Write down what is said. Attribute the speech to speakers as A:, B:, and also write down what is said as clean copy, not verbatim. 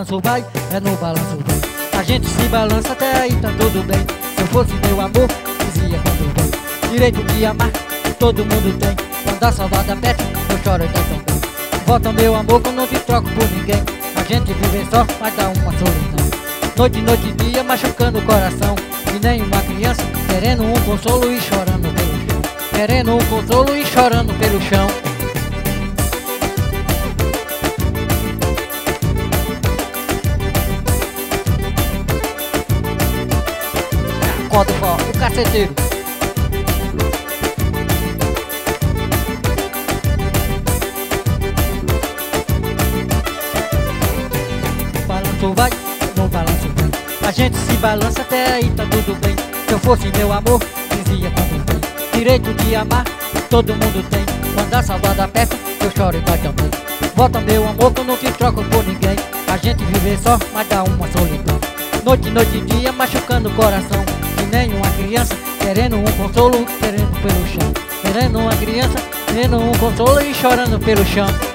A: balanço vai, é no balanço vem. A gente se balança, até aí tá tudo bem. Se eu fosse meu amor, dizia quando vem. Direito de amar, todo mundo tem. Quando a saudade aperta, eu choro também. Volta meu amor, que eu não te troco por ninguém. A gente vive só, mas dá uma solidão. Noite, noite e dia, machucando o coração. Que nem uma criança, querendo um consolo e chorando pelo chão. Querendo um consolo e chorando pelo chão. Acorda o caceteiro. Balanço vai, no balanço vem. A gente se balança, até aí tá tudo bem. Se eu fosse meu amor, dizia quando vem. Direito de amar, todo mundo tem. Quando a saudade aperta, eu choro e dói também. Volta meu amor, que eu não te troco por ninguém. A gente vive só, mas dá uma solidão. Noite, noite e dia, machucando o coração. Que nem uma criança, querendo um consolo, querendo pelo chão. Querendo uma criança, querendo um consolo e chorando pelo chão.